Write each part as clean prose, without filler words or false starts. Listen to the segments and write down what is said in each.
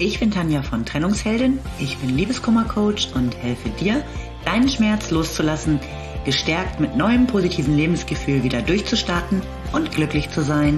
Ich bin Tanja von Trennungsheldin, ich bin Liebeskummer-Coach und helfe dir, deinen Schmerz loszulassen, gestärkt mit neuem positiven Lebensgefühl wieder durchzustarten und glücklich zu sein.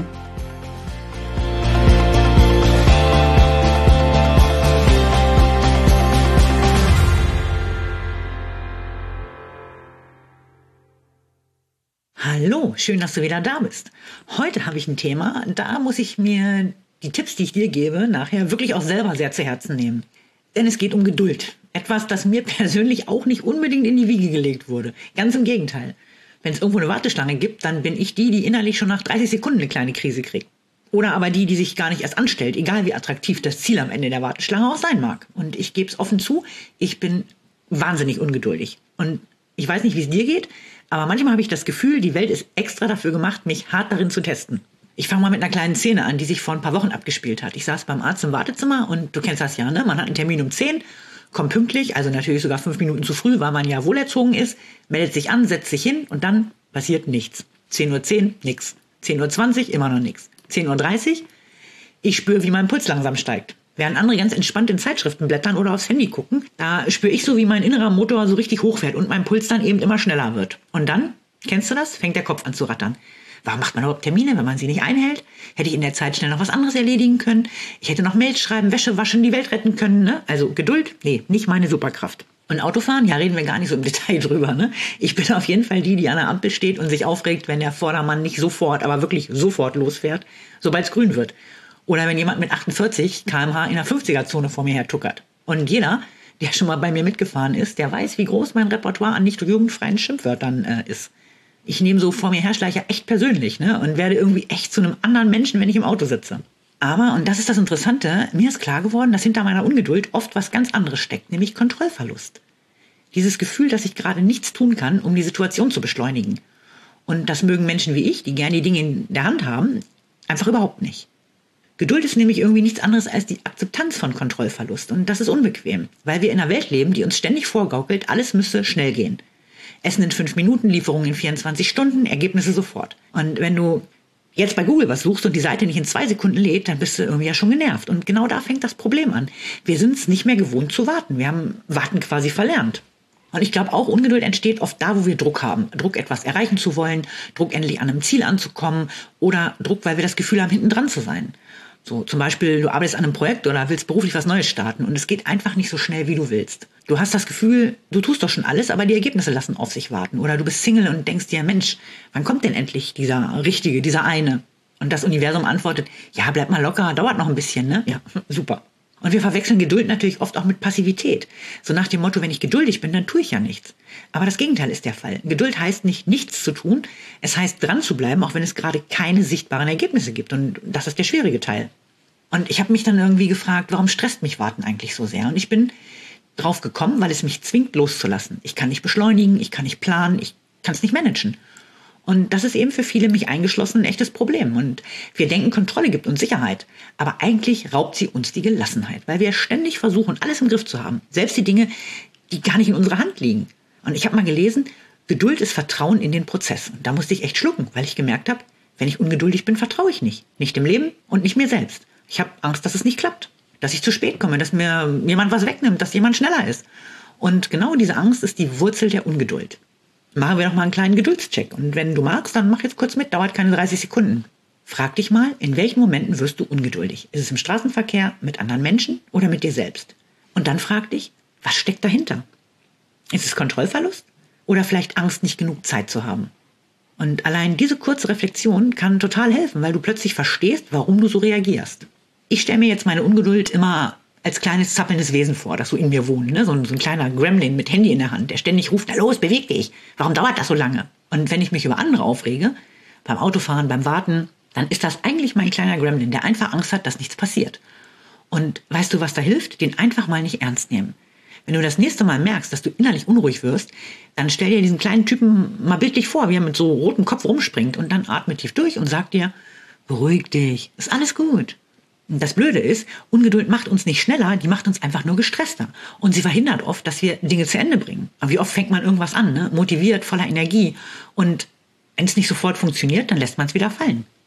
Hallo, schön, dass du wieder da bist. Heute habe ich ein Thema, da muss ich mir die Tipps, die ich dir gebe, nachher wirklich auch selber sehr zu Herzen nehmen. Denn es geht um Geduld. Etwas, das mir persönlich auch nicht unbedingt in die Wiege gelegt wurde. Ganz im Gegenteil. Wenn es irgendwo eine Warteschlange gibt, dann bin ich die innerlich schon nach 30 Sekunden eine kleine Krise kriegt. Oder aber die sich gar nicht erst anstellt, egal wie attraktiv das Ziel am Ende der Warteschlange auch sein mag. Und ich gebe es offen zu, ich bin wahnsinnig ungeduldig. Und ich weiß nicht, wie es dir geht, aber manchmal habe ich das Gefühl, die Welt ist extra dafür gemacht, mich hart darin zu testen. Ich fange mal mit einer kleinen Szene an, die sich vor ein paar Wochen abgespielt hat. Ich saß beim Arzt im Wartezimmer und du kennst das ja, ne? Man hat einen Termin um 10, kommt pünktlich, also natürlich sogar 5 Minuten zu früh, weil man ja wohlerzogen ist, meldet sich an, setzt sich hin und dann passiert nichts. 10:10 Uhr, nix. 10:20 Uhr, immer noch nichts. 10:30 Uhr, ich spüre, wie mein Puls langsam steigt. Während andere ganz entspannt in Zeitschriften blättern oder aufs Handy gucken, da spüre ich so, wie mein innerer Motor so richtig hochfährt und mein Puls dann eben immer schneller wird. Und dann, kennst du das, fängt der Kopf an zu rattern. Warum macht man überhaupt Termine, wenn man sie nicht einhält? Hätte ich in der Zeit schnell noch was anderes erledigen können? Ich hätte noch Mails schreiben, Wäsche waschen, die Welt retten können, ne? Also Geduld, nee, nicht meine Superkraft. Und Autofahren, ja, reden wir gar nicht so im Detail drüber, ne? Ich bin auf jeden Fall die an der Ampel steht und sich aufregt, wenn der Vordermann nicht sofort, aber wirklich sofort losfährt, sobald es grün wird. Oder wenn jemand mit 48 km/h in der 50er-Zone vor mir her tuckert. Und jeder, der schon mal bei mir mitgefahren ist, der weiß, wie groß mein Repertoire an nicht jugendfreien Schimpfwörtern ist. Ich nehme so vor mir Herschleicher echt persönlich, ne? Und werde irgendwie echt zu einem anderen Menschen, wenn ich im Auto sitze. Aber, und das ist das Interessante, mir ist klar geworden, dass hinter meiner Ungeduld oft was ganz anderes steckt, nämlich Kontrollverlust. Dieses Gefühl, dass ich gerade nichts tun kann, um die Situation zu beschleunigen. Und das mögen Menschen wie ich, die gerne die Dinge in der Hand haben, einfach überhaupt nicht. Geduld ist nämlich irgendwie nichts anderes als die Akzeptanz von Kontrollverlust. Und das ist unbequem, weil wir in einer Welt leben, die uns ständig vorgaukelt, alles müsse schnell gehen. Essen in 5 Minuten, Lieferung in 24 Stunden, Ergebnisse sofort. Und wenn du jetzt bei Google was suchst und die Seite nicht in 2 Sekunden lädt, dann bist du irgendwie ja schon genervt. Und genau da fängt das Problem an. Wir sind es nicht mehr gewohnt zu warten. Wir haben Warten quasi verlernt. Und ich glaube auch, Ungeduld entsteht oft da, wo wir Druck haben. Druck, etwas erreichen zu wollen, Druck, endlich an einem Ziel anzukommen oder Druck, weil wir das Gefühl haben, hinten dran zu sein. So, zum Beispiel, du arbeitest an einem Projekt oder willst beruflich was Neues starten und es geht einfach nicht so schnell, wie du willst. Du hast das Gefühl, du tust doch schon alles, aber die Ergebnisse lassen auf sich warten. Oder du bist Single und denkst dir, Mensch, wann kommt denn endlich dieser Richtige, dieser eine? Und das Universum antwortet, ja, bleib mal locker, dauert noch ein bisschen, ne? Ja, super. Und wir verwechseln Geduld natürlich oft auch mit Passivität. So nach dem Motto, wenn ich geduldig bin, dann tue ich ja nichts. Aber das Gegenteil ist der Fall. Geduld heißt nicht, nichts zu tun. Es heißt, dran zu bleiben, auch wenn es gerade keine sichtbaren Ergebnisse gibt. Und das ist der schwierige Teil. Und ich habe mich dann irgendwie gefragt, warum stresst mich Warten eigentlich so sehr? Und ich bin drauf gekommen, weil es mich zwingt, loszulassen. Ich kann nicht beschleunigen, ich kann nicht planen, ich kann es nicht managen. Und das ist eben für viele, mich eingeschlossen, ein echtes Problem. Und wir denken, Kontrolle gibt uns Sicherheit. Aber eigentlich raubt sie uns die Gelassenheit, weil wir ständig versuchen, alles im Griff zu haben. Selbst die Dinge, die gar nicht in unserer Hand liegen. Und ich habe mal gelesen, Geduld ist Vertrauen in den Prozess. Und da musste ich echt schlucken, weil ich gemerkt habe, wenn ich ungeduldig bin, vertraue ich nicht. Nicht dem Leben und nicht mir selbst. Ich habe Angst, dass es nicht klappt. Dass ich zu spät komme, dass mir jemand was wegnimmt, dass jemand schneller ist. Und genau diese Angst ist die Wurzel der Ungeduld. Machen wir doch mal einen kleinen Geduldscheck. Und wenn du magst, dann mach jetzt kurz mit, dauert keine 30 Sekunden. Frag dich mal, in welchen Momenten wirst du ungeduldig? Ist es im Straßenverkehr, mit anderen Menschen oder mit dir selbst? Und dann frag dich, was steckt dahinter? Ist es Kontrollverlust oder vielleicht Angst, nicht genug Zeit zu haben? Und allein diese kurze Reflexion kann total helfen, weil du plötzlich verstehst, warum du so reagierst. Ich stelle mir jetzt meine Ungeduld immer als kleines zappelndes Wesen vor, das so in mir wohnt, ne? So ein kleiner Gremlin mit Handy in der Hand, der ständig ruft, na los, beweg dich, warum dauert das so lange? Und wenn ich mich über andere aufrege, beim Autofahren, beim Warten, dann ist das eigentlich mein kleiner Gremlin, der einfach Angst hat, dass nichts passiert. Und weißt du, was da hilft? Den einfach mal nicht ernst nehmen. Wenn du das nächste Mal merkst, dass du innerlich unruhig wirst, dann stell dir diesen kleinen Typen mal bildlich vor, wie er mit so rotem Kopf rumspringt und dann atme tief durch und sag dir, beruhig dich, ist alles gut. Das Blöde ist, Ungeduld macht uns nicht schneller, die macht uns einfach nur gestresster. Und sie verhindert oft, dass wir Dinge zu Ende bringen. Aber wie oft fängt man irgendwas an, ne? Motiviert, voller Energie. Und wenn es nicht sofort funktioniert, dann lässt man es wieder fallen.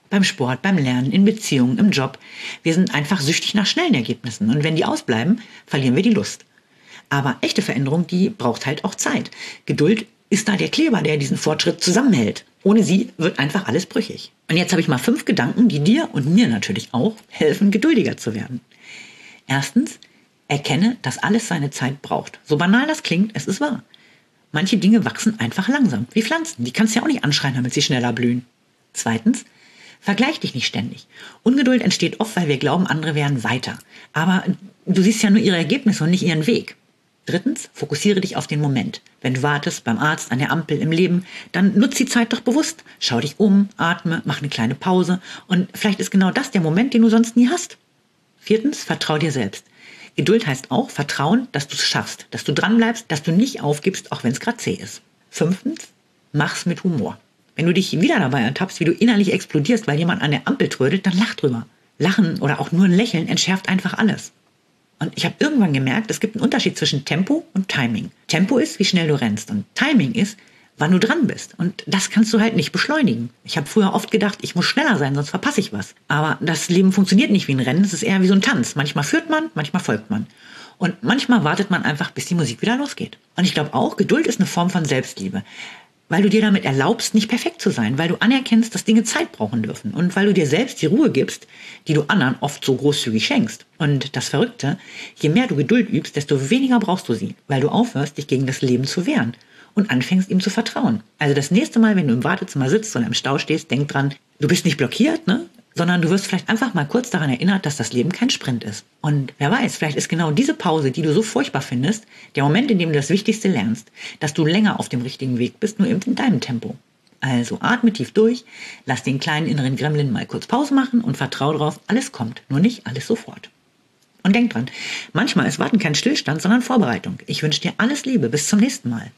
Beim Sport, beim Lernen, in Beziehungen, im Job. Wir sind einfach süchtig nach schnellen Ergebnissen. Und wenn die ausbleiben, verlieren wir die Lust. Aber echte Veränderung, die braucht halt auch Zeit. Geduld ist da der Kleber, der diesen Fortschritt zusammenhält. Ohne sie wird einfach alles brüchig. Und jetzt habe ich mal 5 Gedanken, die dir und mir natürlich auch helfen, geduldiger zu werden. Erstens, erkenne, dass alles seine Zeit braucht. So banal das klingt, es ist wahr. Manche Dinge wachsen einfach langsam, wie Pflanzen. Die kannst du ja auch nicht anschreien, damit sie schneller blühen. Zweitens, vergleich dich nicht ständig. Ungeduld entsteht oft, weil wir glauben, andere wären weiter. Aber du siehst ja nur ihre Ergebnisse und nicht ihren Weg. Drittens, fokussiere dich auf den Moment. Wenn du wartest, beim Arzt, an der Ampel, im Leben, dann nutz die Zeit doch bewusst. Schau dich um, atme, mach eine kleine Pause und vielleicht ist genau das der Moment, den du sonst nie hast. Viertens, vertrau dir selbst. Geduld heißt auch Vertrauen, dass du es schaffst, dass du dranbleibst, dass du nicht aufgibst, auch wenn es gerade zäh ist. Fünftens, mach's mit Humor. Wenn du dich wieder dabei ertappst, wie du innerlich explodierst, weil jemand an der Ampel trödelt, dann lach drüber. Lachen oder auch nur ein Lächeln entschärft einfach alles. Und ich habe irgendwann gemerkt, es gibt einen Unterschied zwischen Tempo und Timing. Tempo ist, wie schnell du rennst und Timing ist, wann du dran bist. Und das kannst du halt nicht beschleunigen. Ich habe früher oft gedacht, ich muss schneller sein, sonst verpasse ich was. Aber das Leben funktioniert nicht wie ein Rennen, es ist eher wie so ein Tanz. Manchmal führt man, manchmal folgt man. Und manchmal wartet man einfach, bis die Musik wieder losgeht. Und ich glaube auch, Geduld ist eine Form von Selbstliebe. Weil du dir damit erlaubst, nicht perfekt zu sein, weil du anerkennst, dass Dinge Zeit brauchen dürfen und weil du dir selbst die Ruhe gibst, die du anderen oft so großzügig schenkst. Und das Verrückte, je mehr du Geduld übst, desto weniger brauchst du sie, weil du aufhörst, dich gegen das Leben zu wehren und anfängst, ihm zu vertrauen. Also das nächste Mal, wenn du im Wartezimmer sitzt oder im Stau stehst, denk dran, du bist nicht blockiert, ne? Sondern du wirst vielleicht einfach mal kurz daran erinnert, dass das Leben kein Sprint ist. Und wer weiß, vielleicht ist genau diese Pause, die du so furchtbar findest, der Moment, in dem du das Wichtigste lernst, dass du länger auf dem richtigen Weg bist, nur eben in deinem Tempo. Also atme tief durch, lass den kleinen inneren Gremlin mal kurz Pause machen und vertrau darauf, alles kommt, nur nicht alles sofort. Und denk dran, manchmal ist Warten kein Stillstand, sondern Vorbereitung. Ich wünsche dir alles Liebe, bis zum nächsten Mal.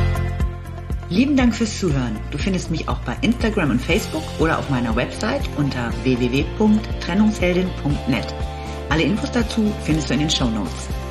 Lieben Dank fürs Zuhören. Du findest mich auch bei Instagram und Facebook oder auf meiner Website unter www.trennungsheldin.net. Alle Infos dazu findest du in den Shownotes.